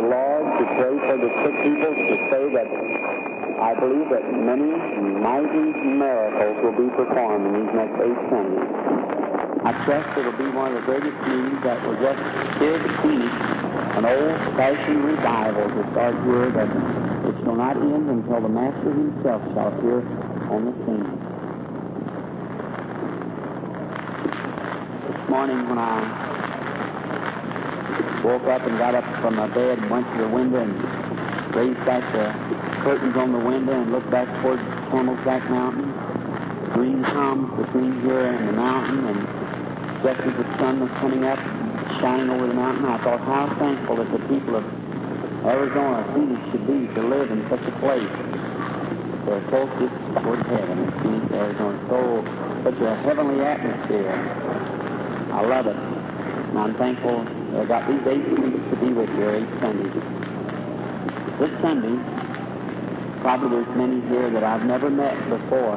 the Lord to pray for the sick people, to say that I believe that many mighty miracles will be performed in these next 8 Sundays. I trust it will be one of the greatest meetings that will just still finish an old-fashioned revival to start here, that it shall not end until the Master himself shall appear on the scene. This morning when I woke up and got up from my bed and went to the window and raised back the curtains on the window and looked back towards Camelback Mountain, green palms between here and the mountain, and just as the sun was coming up, shining over the mountain, I thought how thankful that the people of Arizona, Phoenix, should be to live in such a place. They're close towards heaven in Phoenix, Arizona. Such a heavenly atmosphere. I love it. And I'm thankful that I got these 8 weeks to be with you, 8 Sundays. This Sunday, probably there's many here that I've never met before,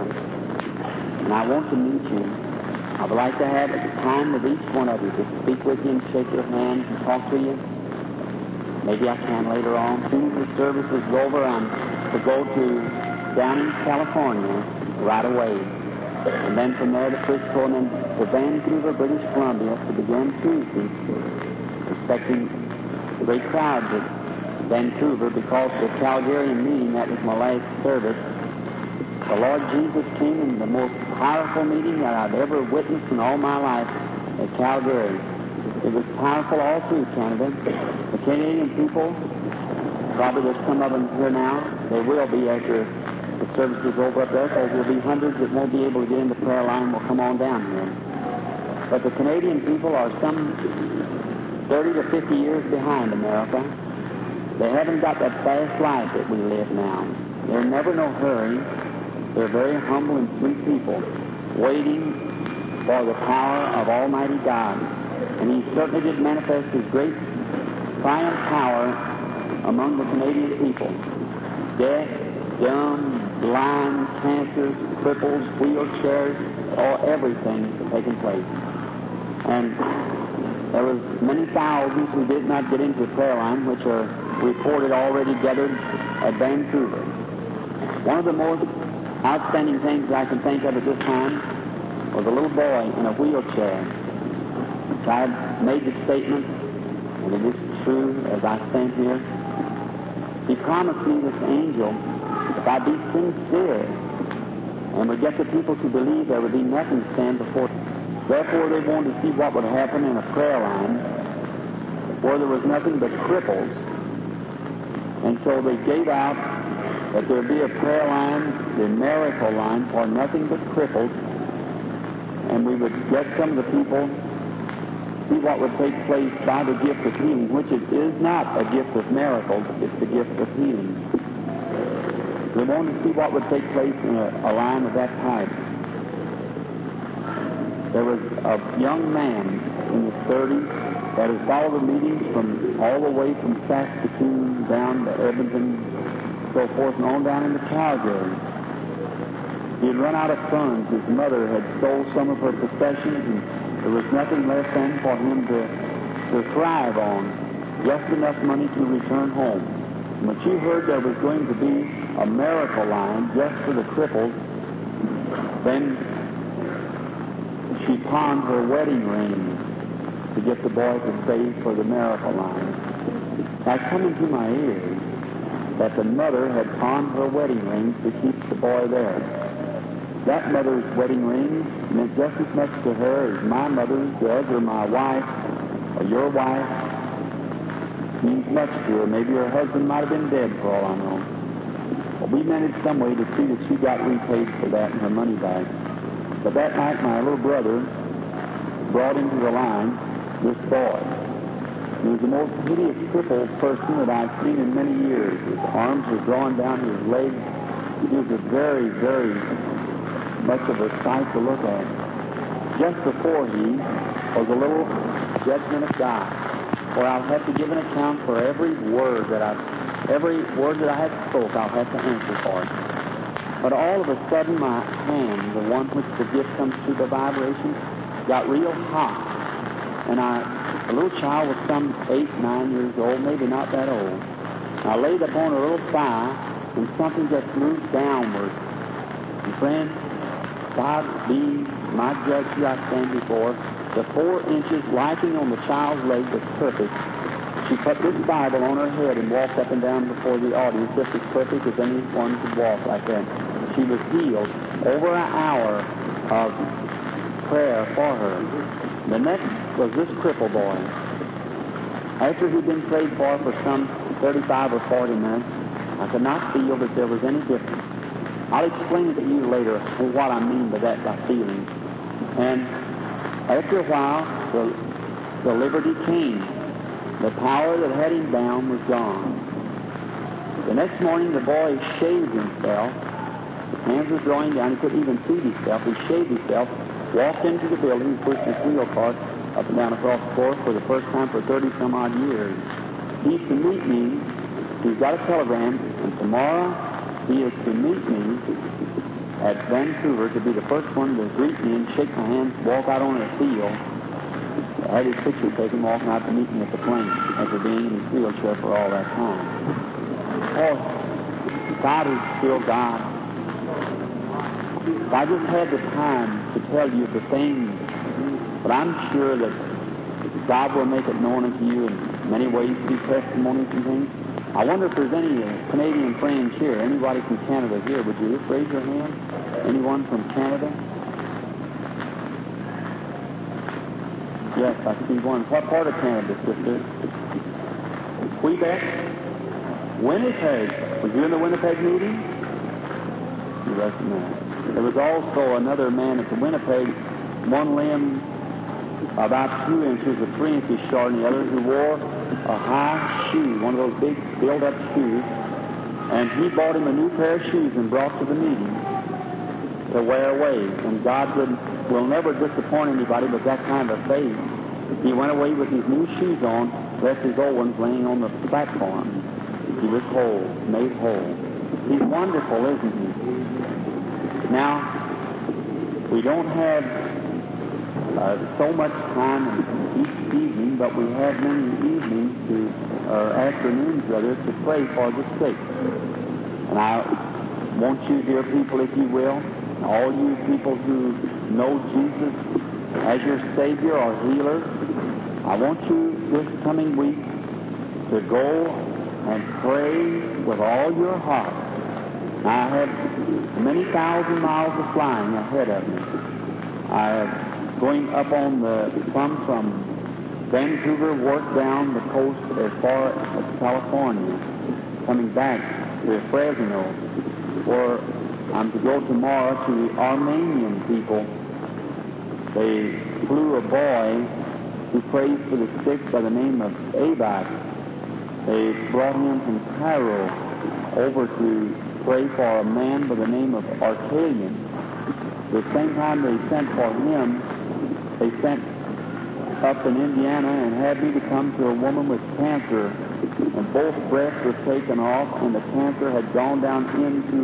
and I want to meet you. I would like to have time with each one of you to speak with you and shake your hand and talk to you. Maybe I can later on. As soon as the service is over, I'm to go to Downey, California right away. And then from there to Frisco and then to Vancouver, British Columbia to begin Tuesday, expecting great crowds at Vancouver because the Calgarian meeting, that was my last service. The Lord Jesus came in the most powerful meeting that I've ever witnessed in all my life at Calgary. It was powerful all through Canada. The Canadian people, probably there's some of them here now, they will be after the service is over up there, because there'll be hundreds that won't be able to get in the prayer line will come on down here. But the Canadian people are some 30 to 50 years behind America. They haven't got that fast life that we live now. They're never no hurry. They're very humble and sweet people, waiting for the power of Almighty God. And He certainly did manifest His great triumph power among the Canadian people. Deaf, dumb, blind, cancers, cripples, wheelchairs, everything has taken place. And there was many thousands who did not get into the prayer line, which are reported already gathered at Vancouver. One of the most outstanding things that I can think of at this time was a little boy in a wheelchair. So I made the statement, and it is true as I stand here. He promised me, this angel, if I'd be sincere and would get the people to believe, there would be nothing to stand before. Therefore, they wanted to see what would happen in a prayer line where there was nothing but cripples. And so they gave out that there would be a prayer line, the miracle line, for nothing but cripples, and we would get some of the people, see what would take place by the gift of healing, which is not a gift of miracles, it's the gift of healing. We wanted to see what would take place in a line of that type. There was a young man in his 30s that had followed the meetings from all the way from Saskatoon down to Edmonton, so forth and on down into Calgary. He had run out of funds. His mother had sold some of her possessions, and there was nothing left then for him to thrive on, just enough money to return home. And when she heard there was going to be a miracle line just for the cripples, then she pawned her wedding ring to get the boy to save for the miracle line. Now, come into my ears that the mother had pawned her wedding ring to keep the boy there. That mother's wedding ring meant just as much to her as my mother's does, or my wife, or your wife. Means much to her. Maybe her husband might have been dead for all I know. But we managed some way to see that she got repaid for that and her money back. But that night, my little brother brought into the line this boy. He was the most hideous crippled person that I've seen in many years. His arms were drawn down his legs. He was a very, very much of a sight to look at. Just before he was a little judgment of God, where I'll have to give an account for every word that I have spoke, I'll have to answer for it. But all of a sudden, my hand, the one which the gift comes through the vibration, got real hot. And I The little child was some 8, 9 years old, maybe not that old. I laid upon her little thigh, and something just moved downward. And friend, God be my judge who I stand before, the 4 inches liking on the child's leg was perfect. She put this Bible on her head and walked up and down before the audience just as perfect as anyone could walk like that. She was healed. Over an hour of prayer for her. The next was this cripple boy. After he'd been prayed for some 35 or 40 minutes, I could not feel that there was any difference. I'll explain it to you later what I mean by that, by feeling. And after a while, the liberty came. The power that had him bound was gone. The next morning, the boy shaved himself. His hands were drawing down. He couldn't even feed himself. He shaved himself, walked into the building, pushed his wheel cart up and down across the floor for the first time for 30-some-odd years. He's to meet me. He's got a telegram, and tomorrow he is to meet me at Vancouver to be the first one to greet me and shake my hand, walk out on a field. I had his picture taken walking out to meet me at the plane after being in his wheelchair for all that time. Oh, God is still God. If I just had the time to tell you the things, but I'm sure that God will make it known unto you in many ways through testimonies and things. I wonder if there's any Canadian friends here, anybody from Canada here. Would you just raise your hand? Anyone from Canada? Yes, I see one. What part of Canada, sister? Quebec? Winnipeg. Was you in the Winnipeg meeting? You recognize. There was also another man at the Winnipeg, one limb about 2 inches or 3 inches short, and the other who wore a high shoe, one of those big build-up shoes, and he bought him a new pair of shoes and brought to the meeting to wear away. And God will never disappoint anybody with that kind of faith. He went away with his new shoes on, left his old ones laying on the platform. He was whole, made whole. He's wonderful, isn't he? Now, we don't have so much time each evening, but we have many evenings or afternoons rather, to pray for the sick. And I want you, dear people, if you will, all you people who know Jesus as your Savior or healer, I want you this coming week to go and pray with all your heart. I have many thousand miles of flying ahead of me. I have going up on from Vancouver, work down the coast as far as California, coming back to Fresno, where I'm to go tomorrow to the Armenian people. They flew a boy who prays for the sick by the name of Abak. They brought him from Cairo over to pray for a man by the name of Arcadian. The same time they sent for him, they sent up in Indiana and had me to come to a woman with cancer, and both breasts were taken off, and the cancer had gone down into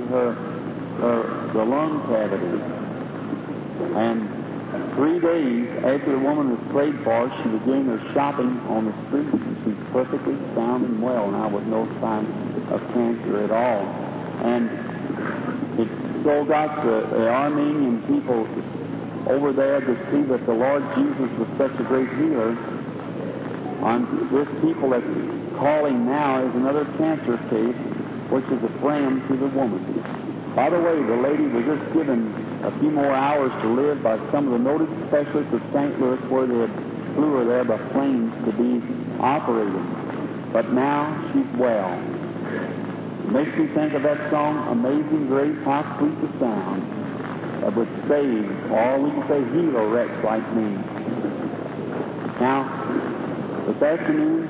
the lung cavity. And 3 days after the woman was prayed for, she was doing her shopping on the street, and she's perfectly sound and well now with no sign of cancer at all. And it so got the Armenian people over there to see that the Lord Jesus was such a great healer. On this people that's calling now is another cancer case, which is a friend to the woman. By the way, the lady was just given a few more hours to live by some of the noted specialists of St. Louis, where they had flew her there by planes to be operated. But now she's well. It makes me think of that song, Amazing Grace, how sweet the sound that would save, or we can say heal a wretch like me. Now, this afternoon,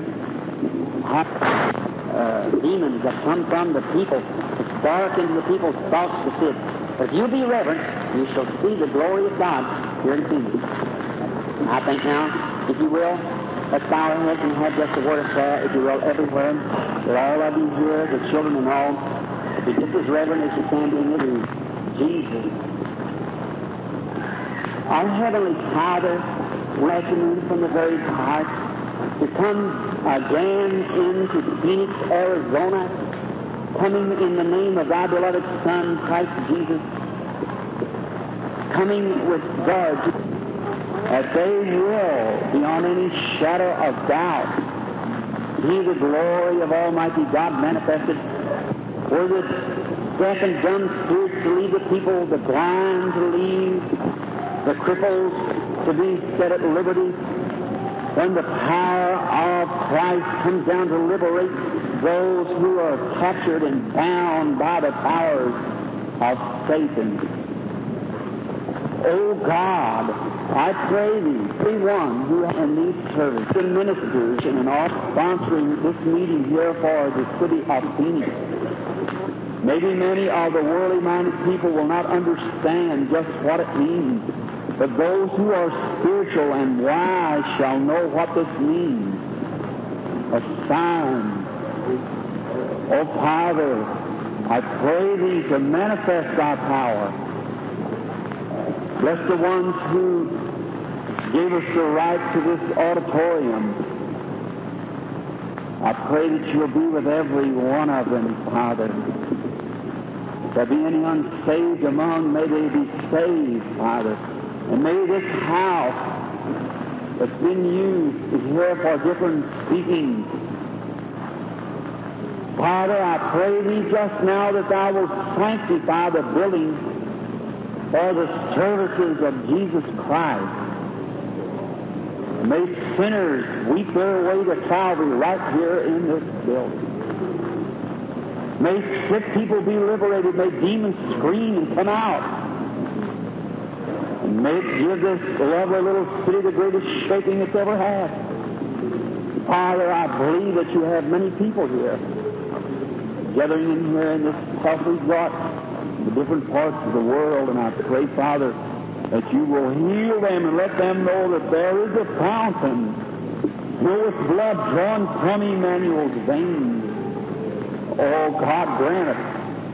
demons that come from the people, to spark into the people's thoughts to sit. But if you be reverent, you shall see the glory of God here in Phoenix. I think now, if you will, let's bow our heads and have just a word of prayer, if you will, everywhere, that all of you here, the children and all, be just as reverent as you can be in the room. Jesus. Our Heavenly Father, blessing you from the very heart, to come again into Phoenix, Arizona, coming in the name of thy beloved Son, Christ Jesus, coming with God, that they will, beyond any shadow of doubt, see the glory of Almighty God manifested, where the deaf and dumb spirits to lead the people, the blind to lead, the cripples to be set at liberty, when the power of Christ comes down to liberate those who are captured and bound by the powers of Satan. Oh God, I pray thee, everyone who in these services, the ministers and all sponsoring this meeting here for the city of Phoenix. Maybe many of the worldly-minded people will not understand just what it means, but those who are spiritual and wise shall know what this means. A sign. Oh Father, I pray thee to manifest thy power. Bless the ones who gave us the right to this auditorium. I pray that you'll be with every one of them, Father. If there be any unsaved among, may they be saved, Father. And may this house that's been used is here for different speaking. Father, I pray thee just now that thou wilt sanctify the building for the services of Jesus Christ. And may sinners weep their way to Calvary right here in this building. May sick people be liberated. May demons scream and come out. And may it give this lovely little city the greatest shaking it's ever had. Father, I believe that you have many people here, gathering in here in this health resort, the different parts of the world, and I pray, Father, that you will heal them and let them know that there is a fountain filled with blood drawn from Emmanuel's veins. Oh, God, grant it.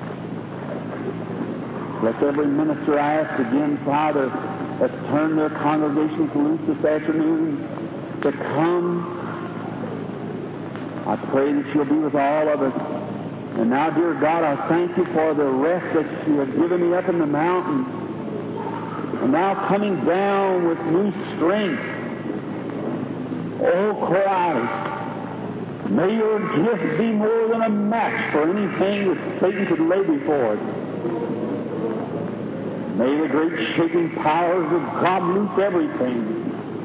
Let every minister I ask again, Father, let's turn their congregations loose this afternoon to come. I pray that you'll be with all of us. And now, dear God, I thank you for the rest that you have given me up in the mountains. And now coming down with new strength. Oh, Christ, may your gift be more than a match for anything that Satan could lay before us. May the great shaking powers of God loose everything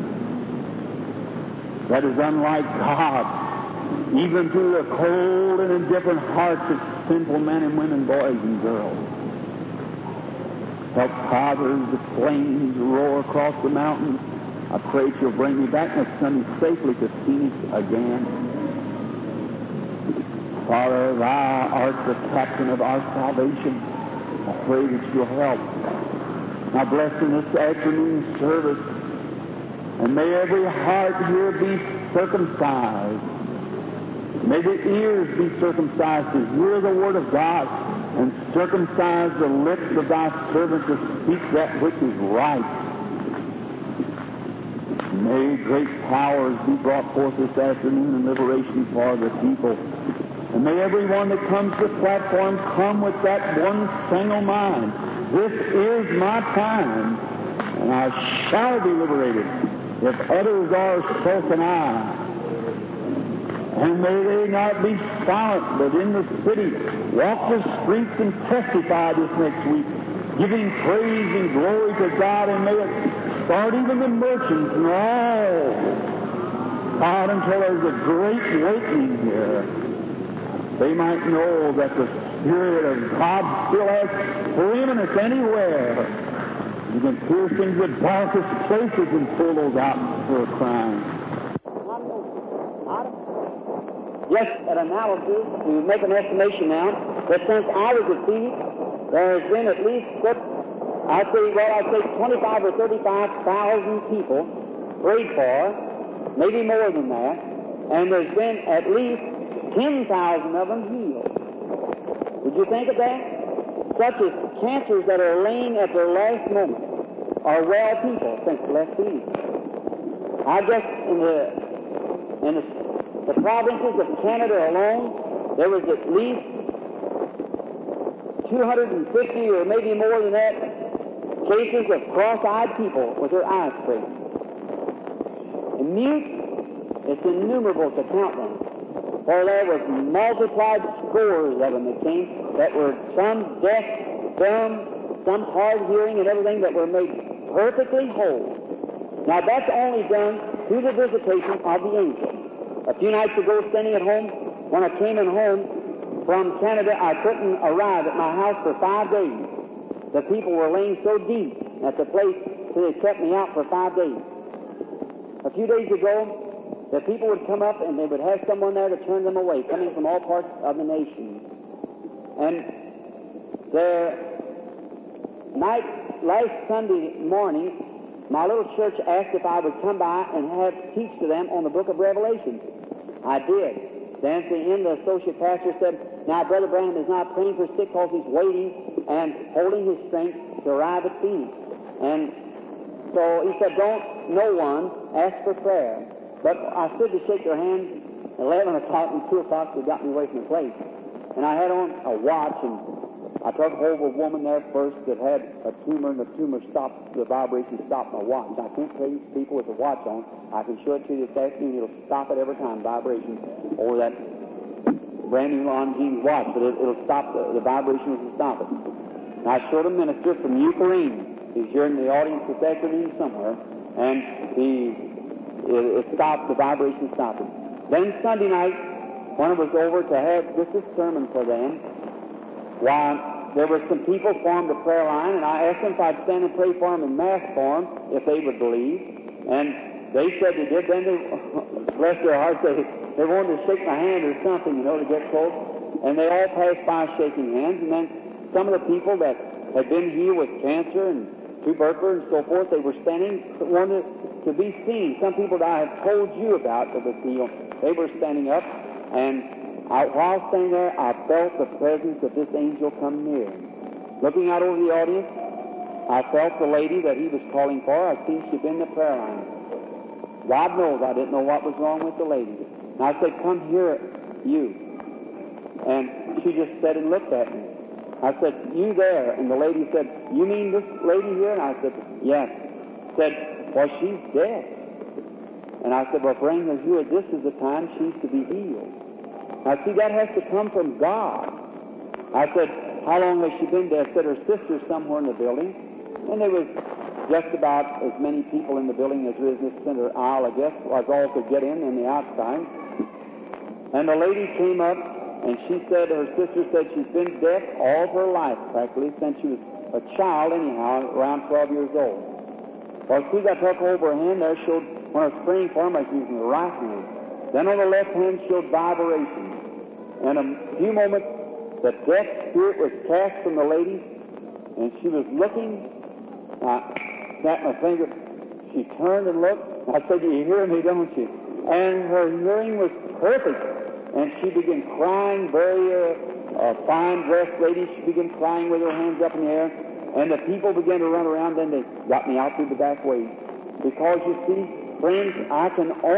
that is unlike God, even through the cold and indifferent hearts of sinful men and women, boys and girls. Help, Father, the flames roar across the mountains. I pray that you'll bring me back next Sunday safely to Phoenix again. Father, thou art the captain of our salvation. I pray that you'll help. Now bless in this afternoon service, and may every heart here be circumcised. May the ears be circumcised to hear the word of God, and circumcise the lips of thy servant to speak that which is right. May great powers be brought forth this afternoon in liberation for the people. And may everyone that comes to the platform come with that one single mind. This is my time, and I shall be liberated. If others are, so can I. And may they not be silent, but in the city walk the streets and testify this next week, giving praise and glory to God, and may it start even the merchants and all out until there's a great awakening here. They might know that the Spirit of God still has preeminence anywhere. You can pierce into the darkest places and pull those out for a crime. Just an analysis, to make an estimation now, that since I was at Phoenix, there has been at least, I'd say 25 or 35,000 people prayed for, maybe more than that, and there's been at least 10,000 of them healed. Would you think of that? Such as cancers that are laying at their last moment are well people since left Phoenix. I guess In the provinces of Canada alone, there was at least 250 or maybe more than that cases of cross-eyed people with their eyes straight. And mute, it's innumerable to count them. For there was multiplied scores of them that were some deaf, dumb, some hard hearing and everything that were made perfectly whole. Now that's only done through the visitation of the angel. A few nights ago, standing at home, when I came in home from Canada, I couldn't arrive at my house for 5 days. The people were laying so deep at the place that they kept me out for 5 days. A few days ago, the people would come up and they would have someone there to turn them away, coming from all parts of the nation. And last Sunday morning, my little church asked if I would come by and teach to them on the book of Revelation. I did. Then at the end, the associate pastor said, "Now, Brother Branham is not praying for sick because he's waiting and holding his strength to arrive at Phoenix." And so he said, no one ask for prayer. But I stood to shake their hand at 11 o'clock and 2 o'clock, they got me away from the place. And I had on a watch, and I took hold of a woman there first that had a tumor, and the tumor stopped, the vibration stopped my watch. I can't tell you people with a watch on. I can show it to you this afternoon. It'll stop it every time, vibration, over that brand new Longines watch, but it'll stop, the vibration will stop it. And I showed a minister from Ukraine. He's here in the audience this afternoon somewhere, and it stopped, the vibration stopped it. Then Sunday night, when it was over to have just a sermon for them, why, there were some people formed a prayer line, and I asked them if I'd stand and pray for them in mass form, if they would believe. And they said they did. Then they, bless their hearts, they wanted to shake my hand or something, to get close. And they all passed by shaking hands. And then some of the people that had been healed with cancer and tuberculosis and so forth, they were standing, wanted to be seen. Some people that I have told you about that was healed, they were standing up, and while standing there, I felt the presence of this angel come near. Looking out over the audience, I felt the lady that he was calling for. I seen she'd been in the prayer line. God knows I didn't know what was wrong with the lady. And I said, "Come here, you." And she just sat and looked at me. I said, "You there?" And the lady said, "You mean this lady here?" And I said, "Yes." Said, "Well, she's dead." And I said, "Well, bring her here. This is the time she's to be healed." Now, see, that has to come from God. I said, "How long has she been there?" I said, "Her sister's somewhere in the building." And there was just about as many people in the building as there is in this center aisle, I guess, was all could get in the outside. And the lady came up, and she said, her sister said she's been deaf all of her life, practically, since she was a child anyhow, around 12 years old. Well, as soon as I took over her hand there, showed, when I was praying for him, I was using the right hand. Then on the left hand showed vibration. And a few moments, the deaf spirit was cast from the lady, and she was looking. I snapped my finger. She turned and looked. I said, "You hear me, don't you?" And her hearing was perfect. And she began crying, very fine-dressed lady. She began crying with her hands up in the air. And the people began to run around. Then they got me out through the back way. Because, you see, friends, I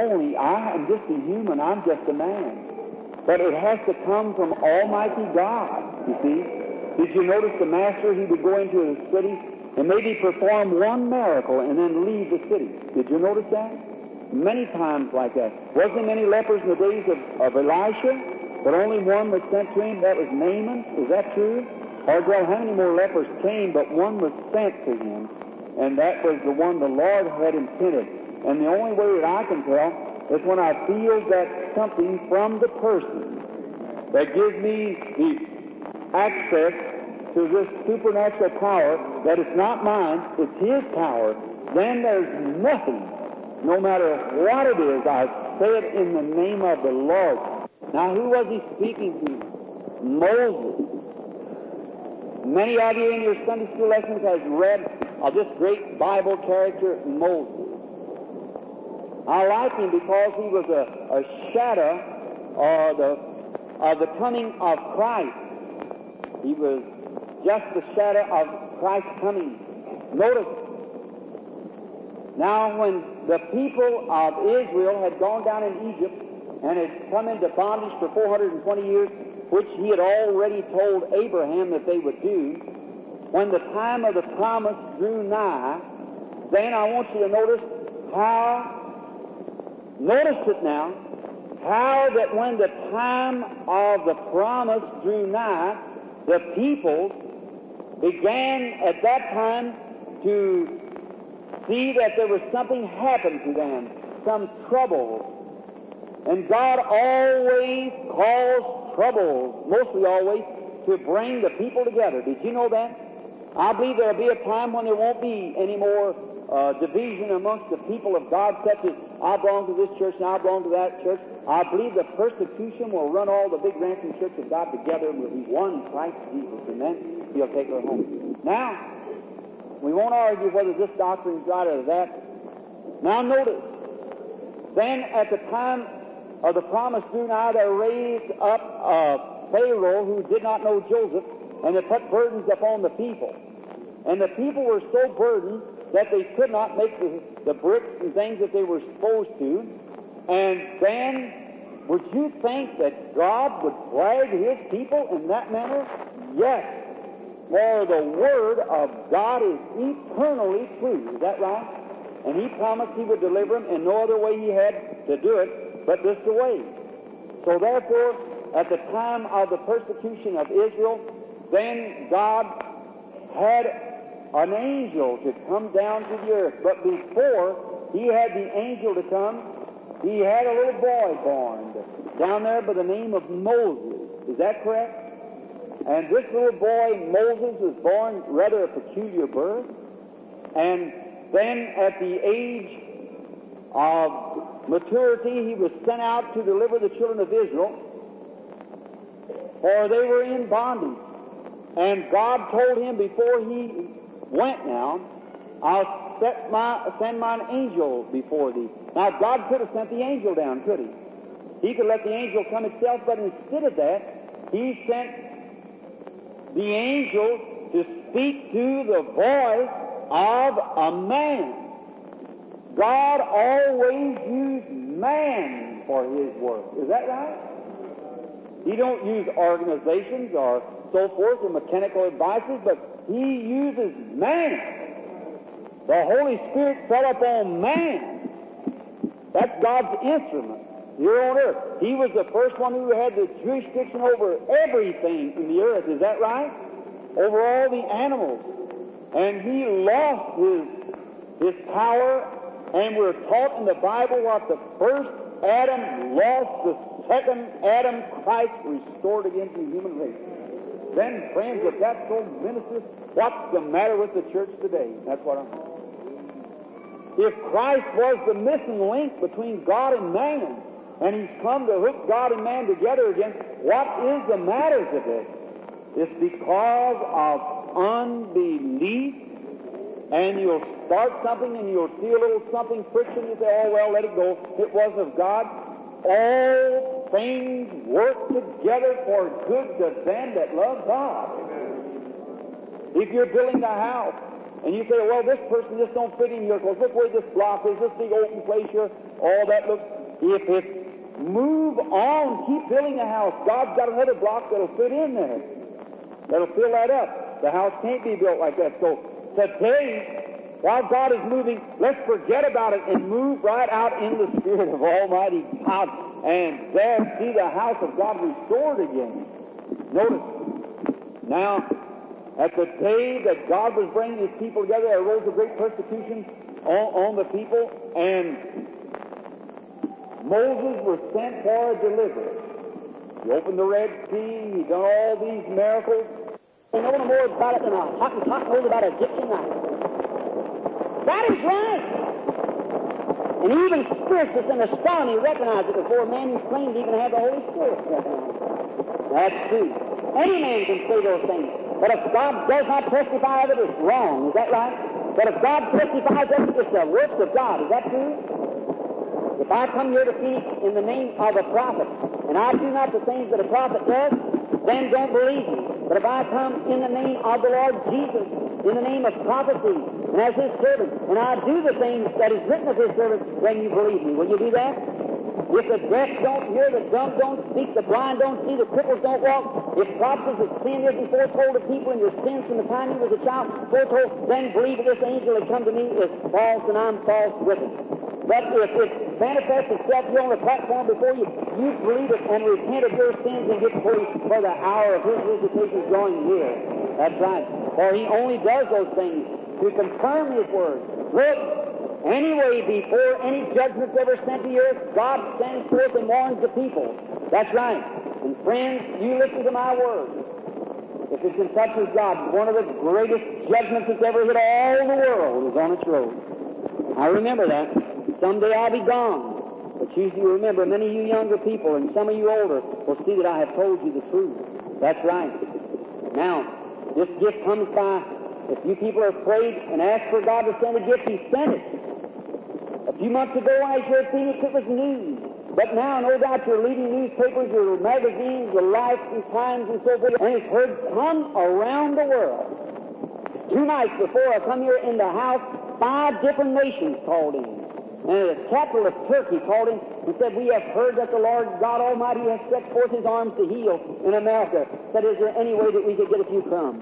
am just a human. I'm just a man. But it has to come from Almighty God, you see. Did you notice the master, he would go into the city and maybe perform one miracle and then leave the city? Did you notice that? Many times like that. Wasn't there many lepers in the days of Elisha? But only one was sent to him. That was Naaman. Is that true? Or, well, how many more lepers came, but one was sent to him? And that was the one the Lord had intended. And the only way that I can tell is when I feel that something from the person that gives me the access to this supernatural power, that it's not mine, it's His power, then there's nothing, no matter what it is, I say it in the name of the Lord. Now, who was He speaking to? Moses. Many of you in your Sunday school lessons has read of this great Bible character, Moses. I like him because he was a shadow of the coming of Christ. He was just the shadow of Christ's coming. Notice, Now, when the people of Israel had gone down in Egypt and had come into bondage for 420 years, which he had already told Abraham that they would do, when the time of the promise drew nigh, then I want you to notice how that when the time of the promise drew nigh, the people began at that time to see that there was something happened to them, some trouble. And God always caused trouble, mostly always, to bring the people together. Did you know that? I believe there will be a time when there won't be any more division amongst the people of God, such as I belong to this church and I belong to that church. I believe the persecution will run all the big ranching church of God together and will be one in Christ Jesus, and then He'll take her home. Now, we won't argue whether this doctrine is right or that. Now notice, then at the time of the promise drew nigh, they raised up Pharaoh, who did not know Joseph, and they put burdens upon the people. And the people were so burdened that they could not make the bricks and things that they were supposed to. And then, would you think that God would plague His people in that manner? Yes. For the Word of God is eternally true. Is that right? And He promised He would deliver them, and no other way He had to do it but this way. So therefore, at the time of the persecution of Israel, then God had an angel to come down to the earth. But before He had the angel to come, He had a little boy born down there by the name of Moses. Is that correct? And this little boy, Moses, was born rather a peculiar birth. And then at the age of maturity, he was sent out to deliver the children of Israel, for they were in bondage. And God told him before he went now, I'll send mine angel before thee. Now, God could have sent the angel down, could He? He could let the angel come itself, but instead of that, He sent the angel to speak to the voice of a man. God always used man for His work. Is that right? He don't use organizations or so forth or mechanical advices, but He uses man. The Holy Spirit fell upon man. That's God's instrument here on earth. He was the first one who had the jurisdiction over everything in the earth. Is that right? Over all the animals. And He lost his power, and we're taught in the Bible what the first Adam lost, the second Adam, Christ, restored again to the human race. Then, friends, if that's so minister, what's the matter with the church today? That's what I'm saying. If Christ was the missing link between God and man, and He's come to hook God and man together again, what is the matter today? It's because of unbelief, and you'll start something and you'll see a little something friction, you say, oh, well, let it go. It wasn't of God. All things work together for good to them that love God. If you're building a house, and you say, well, this person just don't fit in here, because look where this block is, this big open place here, all that looks, if it move on, keep building a house. God's got another block that'll fit in there. That'll fill that up. The house can't be built like that. So today, while God is moving, let's forget about it and move right out in the Spirit of Almighty God, and there see the house of God restored again. Notice, now, at the day that God was bringing His people together, there arose a great persecution on the people, and Moses was sent for a deliverer. He opened the Red Sea, He done all these miracles. They know no more about it than a Hottentot knows about an Egyptian knife. That is right. And even spiritists and astronomy recognize it before a man who claims he even have the Holy Spirit recognize it. That's true. Any man can say those things. But if God does not testify of it, it's wrong. Is that right? But if God testifies of it, it's the works of God. Is that true? If I come here to speak in the name of a prophet, and I do not the things that a prophet does, then don't believe me. But if I come in the name of the Lord Jesus, in the name of prophecy, and as His servant, and I do the things that is written of His servant, then you believe me. Will you do that? If the deaf don't hear, the dumb don't speak, the blind don't see, the cripples don't walk, if prophecies of sin isn't foretold to people and your sins from the time you was a child foretold, then believe that this angel that come to me is false and I'm false with it. But if it manifests itself here on the platform before you, you believe it and repent of your sins and get free, for the hour of His visitation is drawing near. That's right. For He only does those things to confirm His word. Look, anyway, before any judgment's ever sent to the earth, God sends forth and warns the people. That's right. And friends, you listen to my word. If it's in touch with God, one of the greatest judgments that's ever hit all the world is on its road. I remember that. Someday I'll be gone. But you remember, many of you younger people and some of you older will see that I have told you the truth. That's right. Now, this gift comes by, if you people are afraid and ask for God to send a gift, He sent it. A few months ago, I heard Phoenix, it was news. But now, no doubt, your leading newspapers, your magazines, your Life and Times and so forth, and it's heard come around the world. 2 nights before I come here in the house, 5 different nations called in. And the capital of Turkey called in and said, we have heard that the Lord God Almighty has stretched forth His arms to heal in America. Said, is there any way that we could get a few crumbs?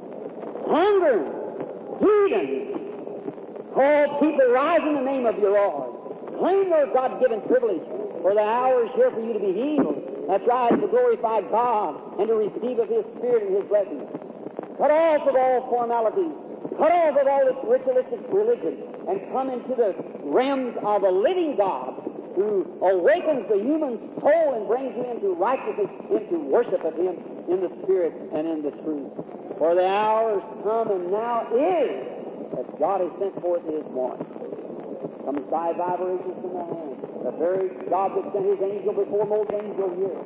Hunger, heathens, call people, rise in the name of your Lord. Claim their God-given privilege, for the hour is here for you to be healed. That's right, to glorify God and to receive of His Spirit and His blessings. Cut off of all formalities. Cut off of all this ritualistic religion and come into the realms of a living God who awakens the human soul and brings you into righteousness, into worship of Him in the Spirit and in the truth. For the hour has come and now is that God has sent forth His warning. Comes by vibrations from the hand. The very God that sent His angel before most angels here.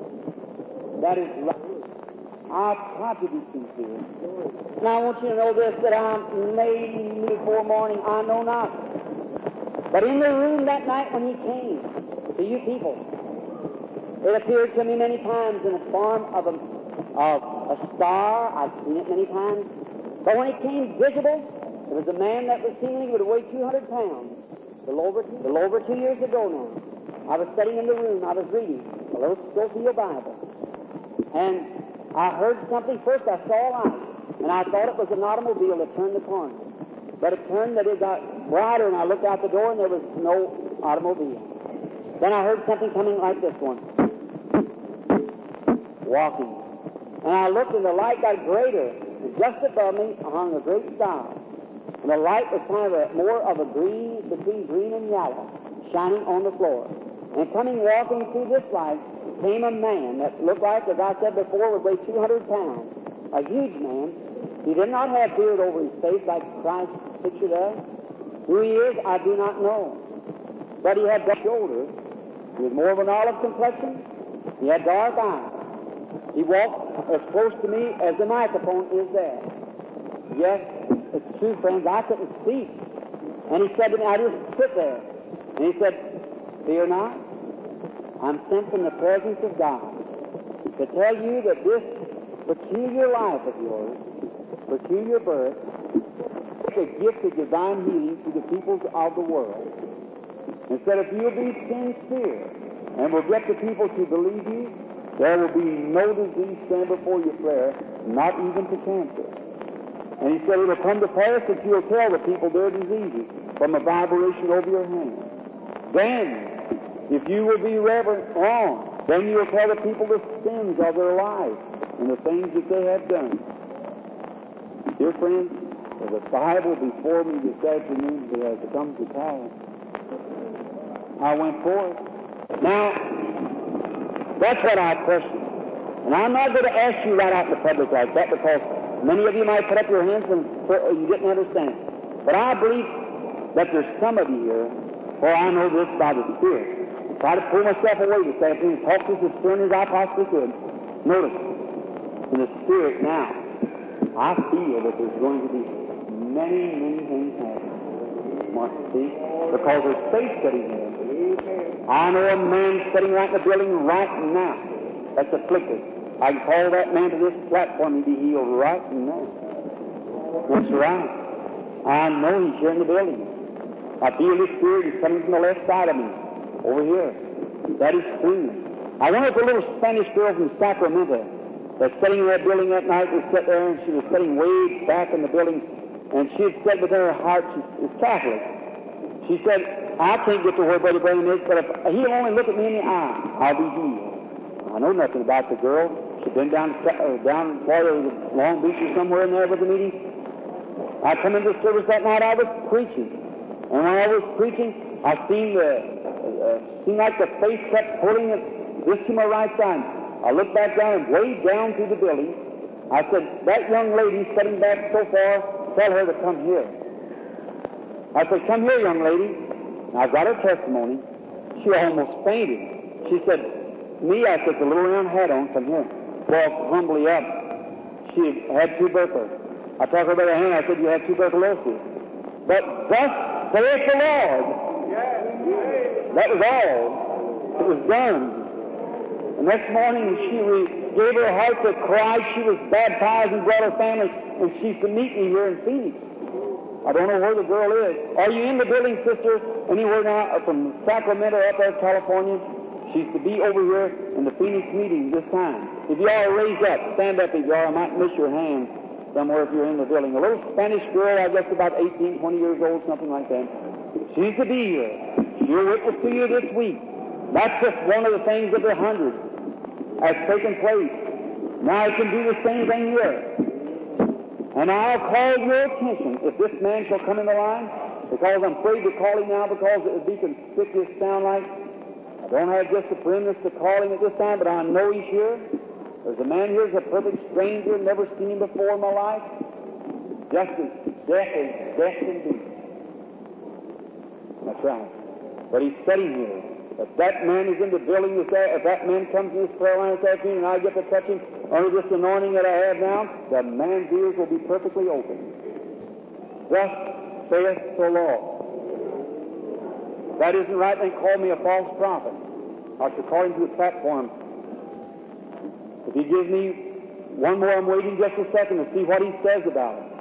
That is right. I've tried to be sincere. And I want you to know this, that I made before morning, I know not. But in the room that night when He came to you people, it appeared to me many times in the form of a star. I've seen it many times. But when it came visible, there was a man that was seemingly would weigh 200 pounds. A little over 2 years ago now. I was sitting in the room, I was reading a little Scofield Bible. And I heard something. First I saw a light, and I thought it was an automobile that turned the corner. But it turned that it got brighter, and I looked out the door, and there was no automobile. Then I heard something coming like this one. Walking. And I looked, and the light got greater. And just above me hung a great star. And the light was kind of more of a green, between green and yellow, shining on the floor. And coming walking through this light came a man that looked like, as I said before, would weigh 200 pounds. A huge man. He did not have beard over his face like Christ pictured us. Who he is, I do not know. But he had dark shoulders. He was more of an olive complexion. He had dark eyes. He walked as close to me as the microphone is there. Yes, it's true, friends, I couldn't speak. And he said to me, I just sit there. And he said, fear not. I'm sent from the presence of God to tell you that this peculiar life of yours, peculiar birth, is a gift of divine healing to the peoples of the world. And said if you'll be sincere and will get the people to believe you, there will be no disease stand before your prayer, not even to cancer. And he said it will come to pass that you'll tell the people their diseases from a vibration over your hand. Then, if you will be reverent wrong, then you'll tell the people the sins of their life and the things that they have done. Dear friends, there's a Bible before me this afternoon that has come to pass. I went forth. Now, that's what I question. And I'm not going to ask you right out in the public like that because many of you might put up your hands and you didn't understand. But I believe that there's some of you here, for I know this by the Spirit. Try to pull myself away this afternoon and talk to as stern as I possibly could. Notice, in the Spirit now, I feel that there's going to be many, many things happening. See? Because there's faith sitting here. I know a man sitting right in the building right now that's afflicted. I can call that man to this platform and be healed right now. That's right. I know He's here in the building. I feel His Spirit is coming from the left side of me, over here. That is true. I wonder if a little Spanish girl from Sacramento that's sitting in that building that night was sitting there, and she was sitting way back in the building, and she had said within her heart, she's Catholic. She said, I can't get to where Brother Branham is, but if He'll only look at me in the eye, I'll be healed. I know nothing about the girl. She'd been down Florida, Long Beach or somewhere in there with the meeting. I come into the service that night, I was preaching. And when I was preaching, I seemed like the face kept pulling this to my right side. I looked back down and way down through the building. I said, that young lady sitting back so far, tell her to come here. I said, come here, young lady. I've got her testimony. She almost fainted. She said, me, I said, the little round hat on, come here. Walked humbly up. She had tuberculosis. I talked her by the hand. I said, you have tuberculosis. But thus saith the Lord. That was all. It was done. And next morning, she gave her heart to Christ. She was baptized and brought her family, and she's to meet me here in Phoenix. I don't know where the girl is. Are you in the building, sister? Anywhere now from Sacramento up there, California? She's to be over here in the Phoenix meeting this time. If you are, raise up. Stand up if you are. I might miss your hand somewhere if you're in the building. A little Spanish girl, I guess about 18, 20 years old, something like that. She's to be here. She'll witness to you this week. That's just one of the things of the hundreds that's taken place. Now I can do the same thing here. And I'll call your attention if this man shall come in the line, because I'm afraid to call him now because it would be conspicuous sound like. I don't have just the firmness to call him at this time, but I know he's here. There's a man here who's a perfect stranger, never seen him before in my life. Just as deaf indeed. That's right. But he's sitting here. If that man is in the building, if that man comes to this prayer line this afternoon and I get to touch him under this anointing that I have now, the man's ears will be perfectly open. Thus saith the Lord. If that isn't right, then call me a false prophet. I shall call him to the platform. If he gives me one more, I'm waiting just a second to see what he says about it.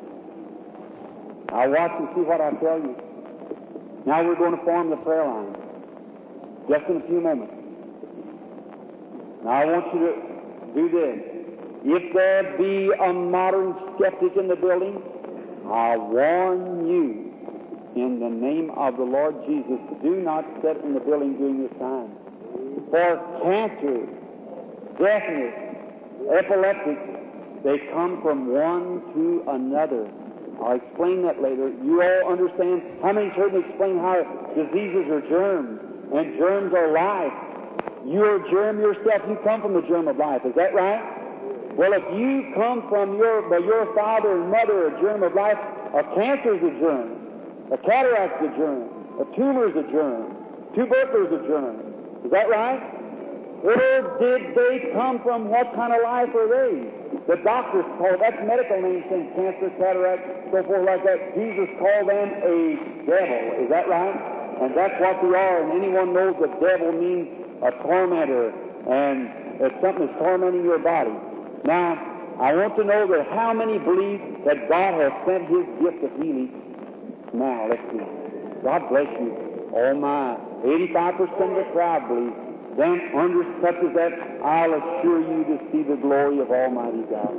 I'll watch and see what I tell you. Now we're going to form the prayer line. Just in a few moments. Now I want you to do this. If there be a modern skeptic in the building, I warn you in the name of the Lord Jesus, do not sit in the building during this time. For cancer, deafness, epileptics, they come from one to another. I'll explain that later. You all understand. How many heard me explain how diseases are germs? And germs are life. You're a germ yourself. You come from the germ of life. Is that right? Well, if you come from your father and mother a germ of life, a cancer is a germ. A cataract is a germ. A tumor is a germ. Tuberculosis is a germ. Is that right? Or did they come from what kind of life are they? The doctors call that's medical names, saying cancer, cataract, so forth like that. Jesus called them a devil. Is that right? And that's what they are. And anyone knows the devil means a tormentor, and it's something that's tormenting your body. Now, I want to know that how many believe that God has sent His gift of healing. Now, let's see. God bless you. Oh my, 85% of the crowd believes. Then, under such as that, I'll assure you to see the glory of Almighty God.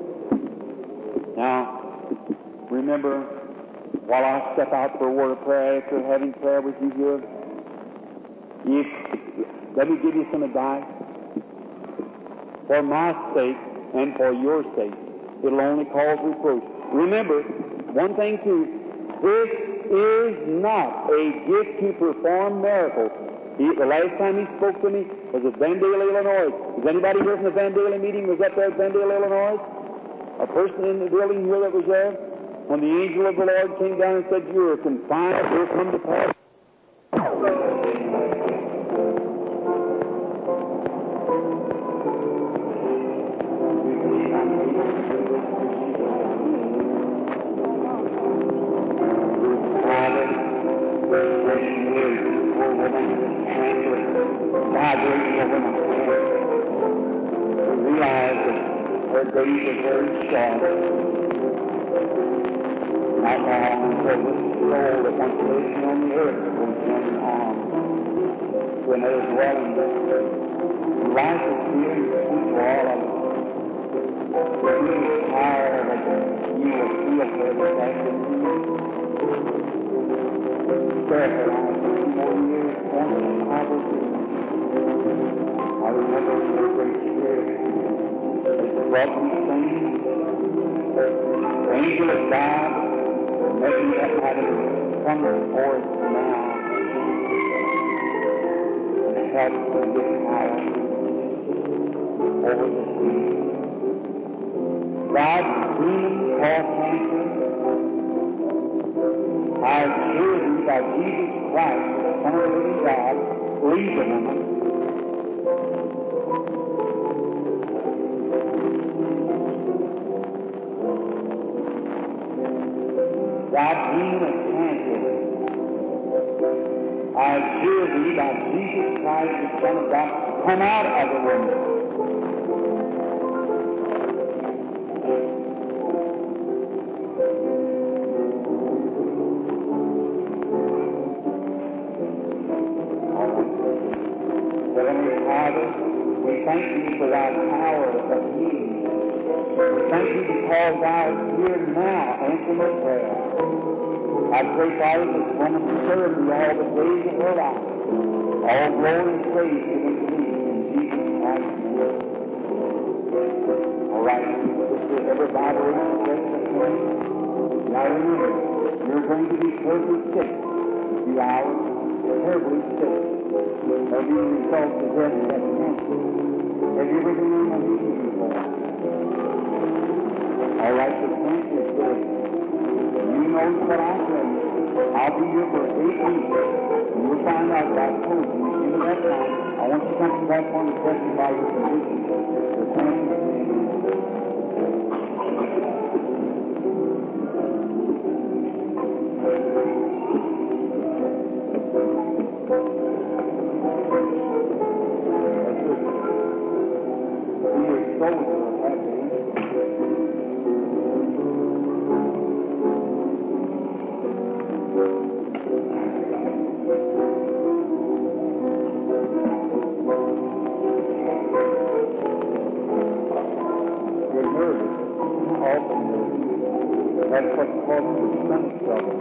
Now, remember, while I step out for a word of prayer after having prayer with you here, let me give you some advice. For my sake and for your sake, it'll only cause reproach. Remember, one thing too, this is not a gift to perform miracles. The last time he spoke to me was at Vandale, Illinois. Is anybody here from the Vandale meeting? Was up there at Vandale, Illinois? A person in the building here that was there? When the angel of the Lord came down and said, you are confined, here come to pass. Realize that her days are very short. Not long until this soul that once lived on the earth will turn on to another dwelling. Life is here and sweet to all of us. The really power that you will feel for this afternoon. Careful, I have 4 years, once I was I remember the great spirit. It's a welcome thing. The angel of God, maybe that had it come forth now and help to get power over the sea. God's demon called cancer. I assure you by Jesus Christ, the Son of the living God, leave the woman. God's demon of cancer. I assure thee by Jesus Christ, the Son of God, come out of the woman. Heavenly Father, we thank you for thy power of healing. We thank you because thou art here now, answer my prayer. I pray, Father, this woman to serve you all the days of her life. All glory and praise given to thee in Jesus Christ's name. All right, sister, everybody is just the same. Now remember, you're going to be terribly sick in a few hours. Terribly sick. Maybe the result of death is cancer. Have you ever been in a meeting before? All right, the cancer is dead. You know what I say. I'll be here for 8 weeks. And you'll find out what I told you. In that time, I want you to come back on to testify your condition. The cancer is dead. That's what causes the sun struggle.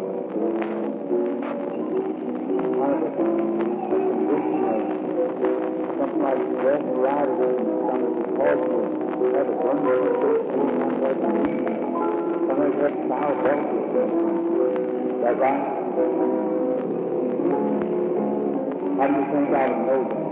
Kind of a condition of something like death riding on the sun is because you have a burning sensation like that. Sometimes that's sour belly. Is that right? How do you think I would know that?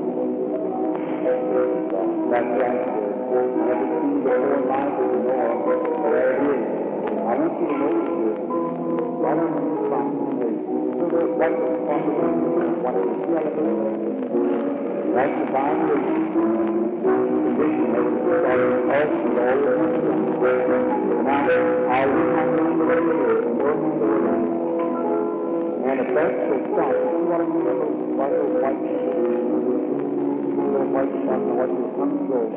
That's right. I've never seen before in life as you know of, but there it is. I want you to notice this. Right on the front page. So there's what the possibility, what the reality. That's the boundary condition that was started us with all the country. Now, I'll read my number right here, and your number right here. And if that's the stop, if you want to remember what those white little white spots and what your tongue goes.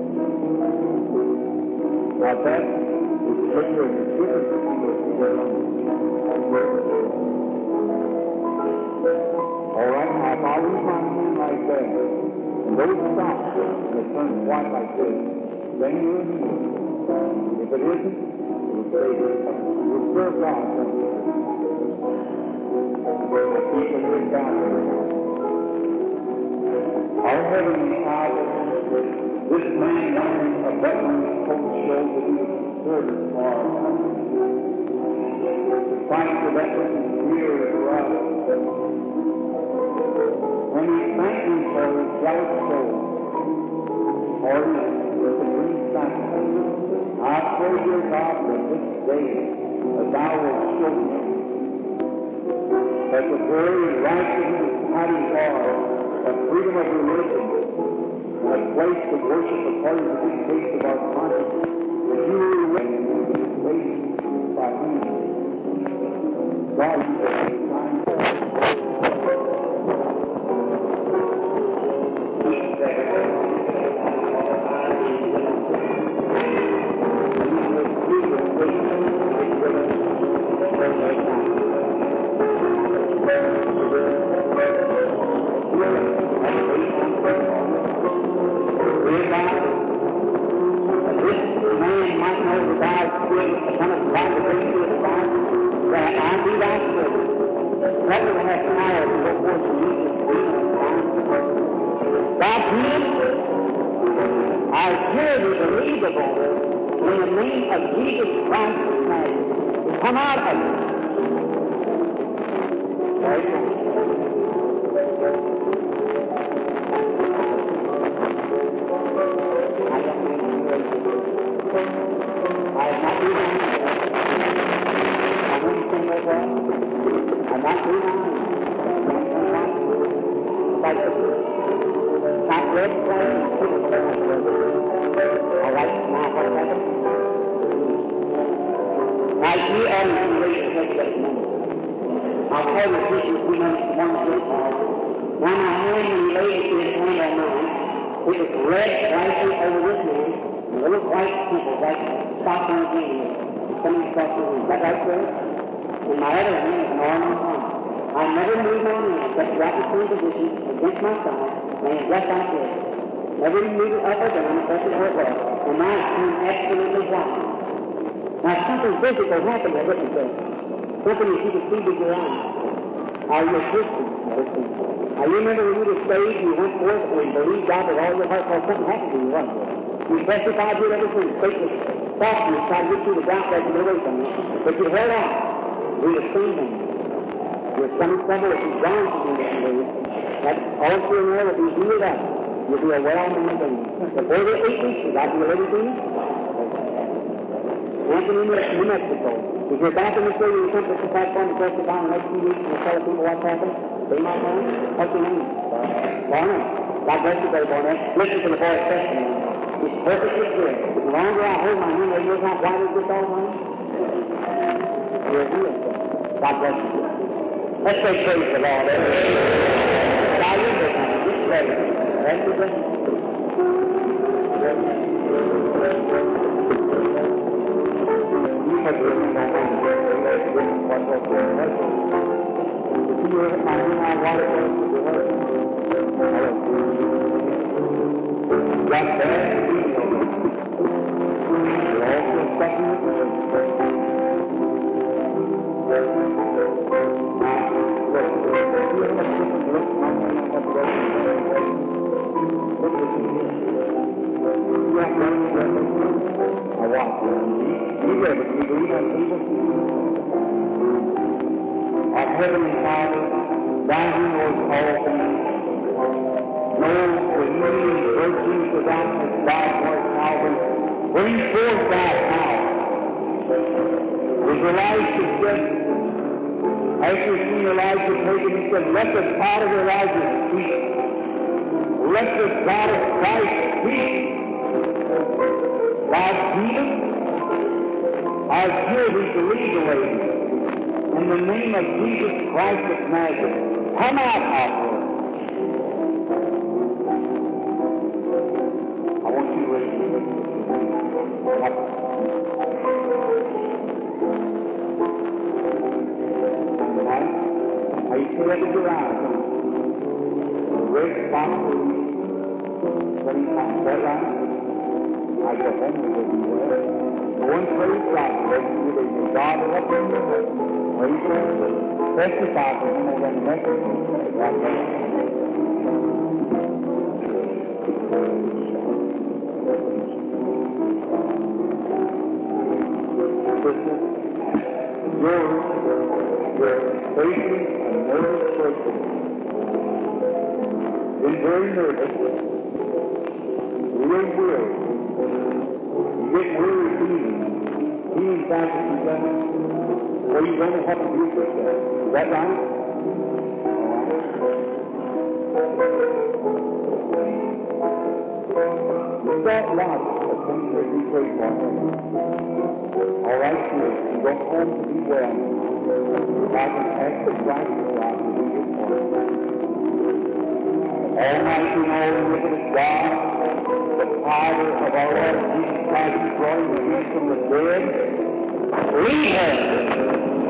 Now that is figuring the difference between those two elements. All right, now if I leave my hand like that, and those stop, and it turns white like this, then you're healed. If it isn't, you'll stay here. You'll serve God. Keep it with God. Our Heavenly Father, this man wearing a veteran's coat shows that he was considered for fight for that was his career as well. When he thanked him for his zealous soul, for his supreme sacrifice, I pray, dear God, that this day, that thou wilt show him that the very righteousness of mighty God, the freedom of religion, a place to worship according to the taste of our conscience, that you will reign and be saved by him. God, you have time for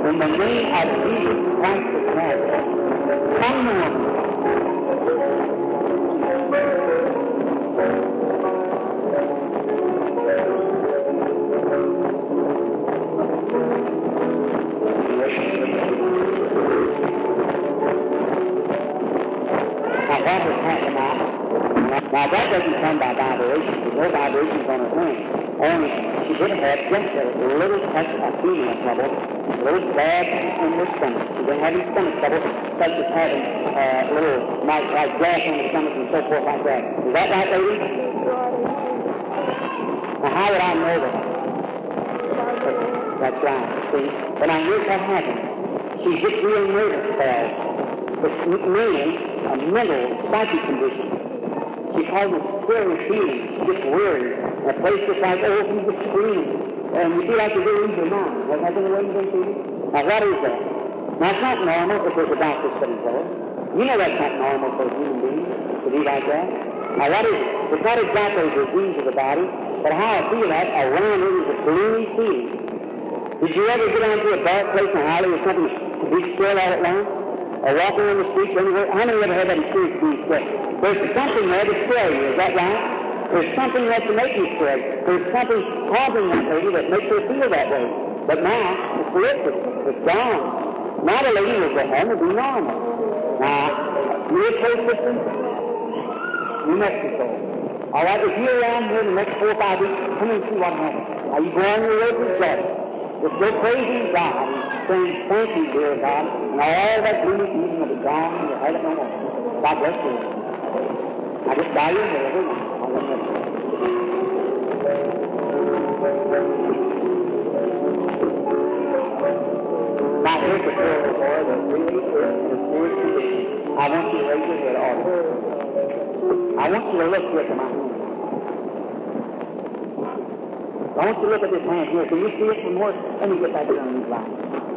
In the name of Jesus Christ of Nazareth, come now. Now, that doesn't come by vibration. There's no vibrations on her thing. Only she did have just a little touch of female trouble, a little bad in her stomach. She didn't have any stomach trouble, such as having a little like gas on the stomach and so forth like that. Is that right, lady? Now, how would I know that? That's right, see? But now, here's what happened. She gets real nervous spells. It's mainly a mental, psychic condition. She causes scary feelings. She gets worried. A place just like, oh, she just screams. And you feel like you're going to lose your mind. Has that been the way you've been feeling? Now, what is that? Now, it's not normal if there's a doctor sitting there. You know that's not normal for a human being to be like that. Now, what is it? It's not exactly a disease of the body, but how I feel that around it is a gloomy feeling. Did you ever get onto a dark place in a alley or something to be still all at once? Or walking on the streets anywhere? How many ever had that experience being still? There's something there to scare you, is that right? There's something there to make you scared. There's something haunting that lady that makes her feel that way. But now, it's lifted. It's gone. Now the lady will go home and be normal. Now, you're a close listener? New Mexico. All right, if you're around here in the next 4 or 5 weeks, come and see what happens. Are you going on your road to joy? Just go praising God and saying, thank you, dear God. And all that gloomy feeling will be gone and you'll have it no more. God bless you. I just bow your head, everyone. Now, here's the prayer, boy, that really is in a serious condition. I want you to raise your head all over. I want you to look here to my hand. I want you to look at this hand here. Can you see it from where? Let me get back here on these lines.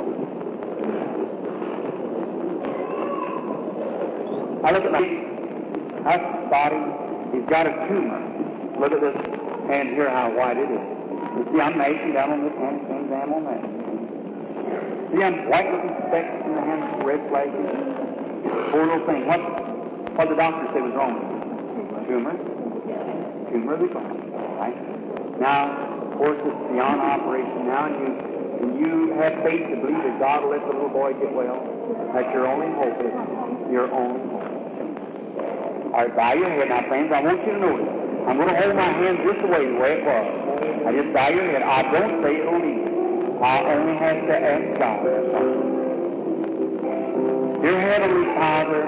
I look at my body. He's got a tumor. Look at this hand here, how white it is. You see, I'm nation down on this hand, same damn on that. See, I'm white looking specks in the hand, red flashes. Poor little thing. What the doctor said was wrong with it? Tumor. Tumor of the body. All right. Now, of course, it's beyond operation now, and you have faith to believe that God will let the little boy get well. That's your only hope, isn't it? Your only hope. All right, bow your head now, friends. I want you to notice. I'm going to hold my hand just the way it was. I just bow your head. I don't say it'll leave. I only have to ask God. Dear Heavenly Father,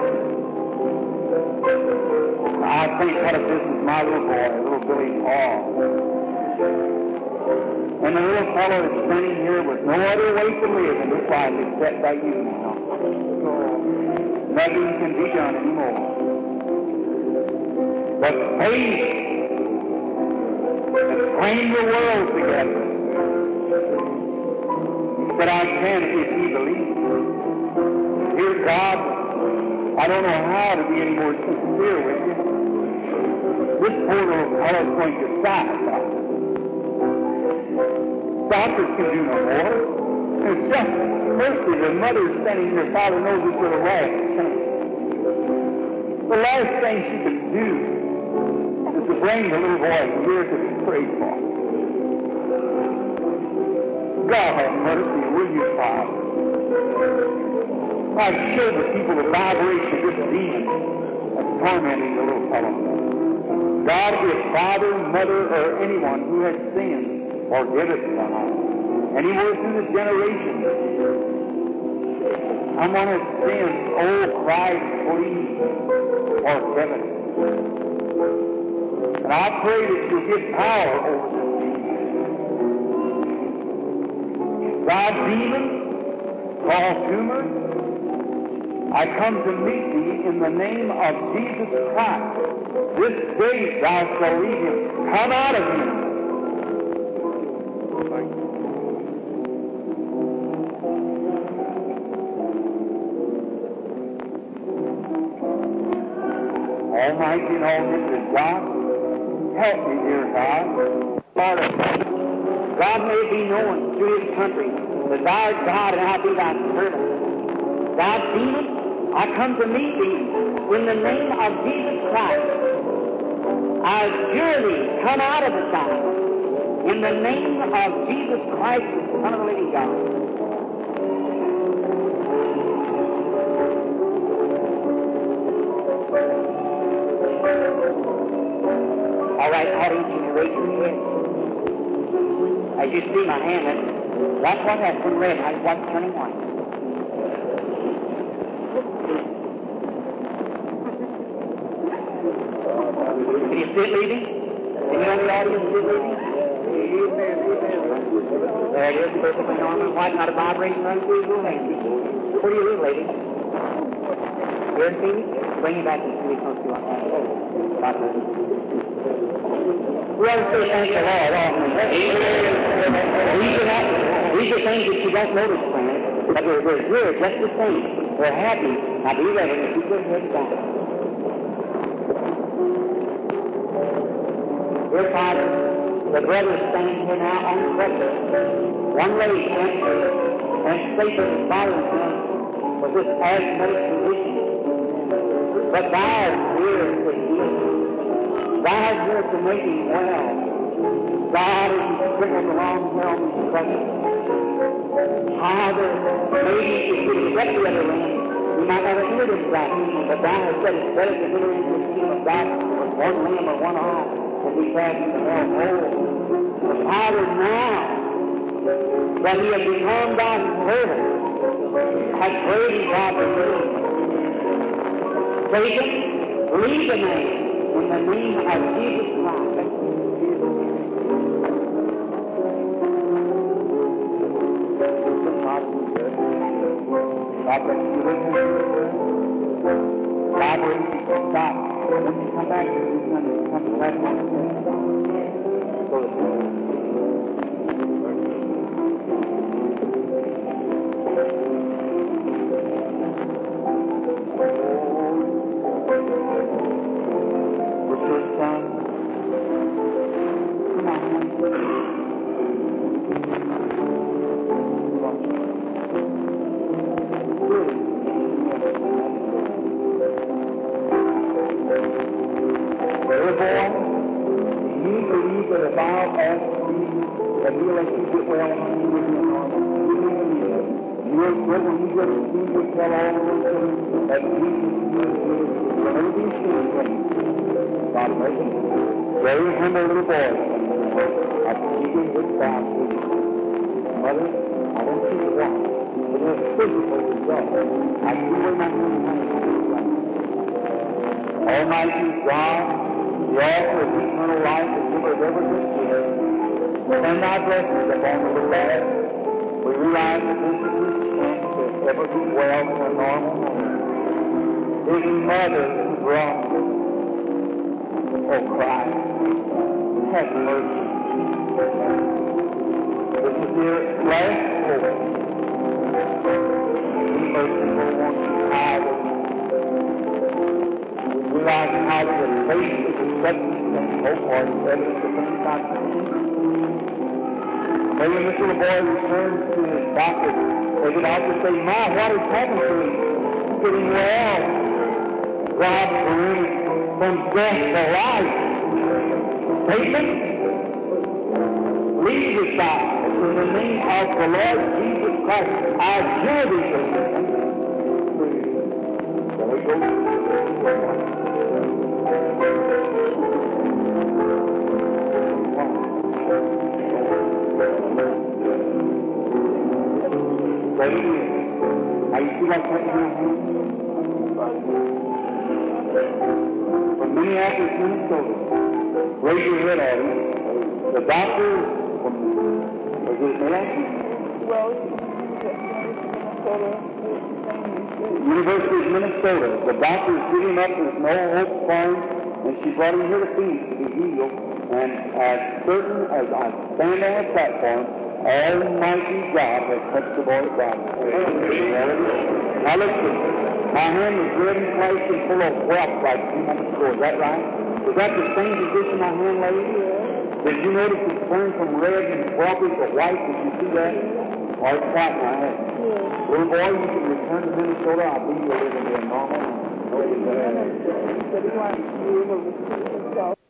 I think what if this is my little boy, little Billy Paul. And the little fellow is standing here with no other way to live in this life except by you now. Nothing can be done anymore. But faith and bring the world together. But I can if he believes. Dear God, I don't know how to be any more sincere with you. This poor little fellow is going to die, God. Doctors can do no more. It's just mercy. The mother standing here, Father knows this little last thing. The last thing she could do is to bring the little boy here to be prayed for. God have mercy, will you, Father? I show the people the vibration of this demon that's tormenting the little fellow. God, if Father, Mother, or anyone who has sinned, forgive it, God. Anywhere through the generations, someone has sinned, oh, Christ, please, forgive it. And I pray that you give power over this demon. God, demon, called tumor, I come to meet thee in the name of Jesus Christ. This day thou shalt leave him. Come out of him. Almighty and all this is God. Help me, dear God. Lord, God may it be known through His country that Thou art God and I be Thy servant. Thou demon, I come to meet Thee in the name of Jesus Christ. I adjure Thee, come out of the side in the name of Jesus Christ, the Son of the living God. All right, audience, you may raise your head. As you see my hand, that's what has been red. I watch turning white. Can you see it leaving? Anyone in the audience see it leaving? There it is, perfectly normal, white, not a vibration running through your hand. Where do you live, lady? Here in Phoenix? Bring it back and see me close to our hand. We always say thank the Lord often. These are things that you don't notice, friend, but we're good just the same. We're happy. Now be ready to keep your head down. Dear Father, the brothers standing here now on the crutches. One lady went and stayed with his father's name for this asthmatic condition. But Thou art here to heal. Thou art here to make him well. God, as he scribbled along here on these crutches. Father, maybe if you could get the other end, you might not have heard him right. But Thou hast said it's better to hear in the kingdom of God with one limb or one eye than be cast into hell whole. But Father, now that he has become Thy servant, I pray Thee, God, for him. Satan, leave the man in the name of Jesus Christ. God bless you. God will stop. When you come back, you're going to come back on very humble little boy. I'm speaking with God. Mother, I don't see why. But there's physical result. I see where my hand is. Almighty God, the author of eternal life, the giver of every good gift, send Thy blessings upon the little lad. We realize that this is his chance to ever be well in a normal home. His mother brought oh, Christ, have mercy. This is your last hope. Be merciful once you hide it. We realize how the faith is acceptance and hope are the evidence of things not seen. Maybe this little boy returns to his doctor, or the doctor say, Ma, what has happened to him? He's getting well. God brings from death to life. Satan, leave this out in the name of the Lord Jesus Christ. I adjure thee, Satan. Now you see what's happening here? From Minneapolis, Minnesota. Raise your head at him. The doctor from, was it Minneapolis? Well, University of Minnesota. The doctor is giving up. There's no hope for him. And she brought him here to Phoenix to be healed. And as certain as I stand on the platform, Almighty God has touched the boy's body. Now listen. My hand was red and placed and full of whelps like 2 months ago. Is that right? Is that the same position my hand laid? Did you notice it turned from red and purple to white? Did you see that? Or it's white now, hasn't it? Yes. Little boy, you can return to Minnesota. I'll be here living there normal. He said he wanted to be able to see himself.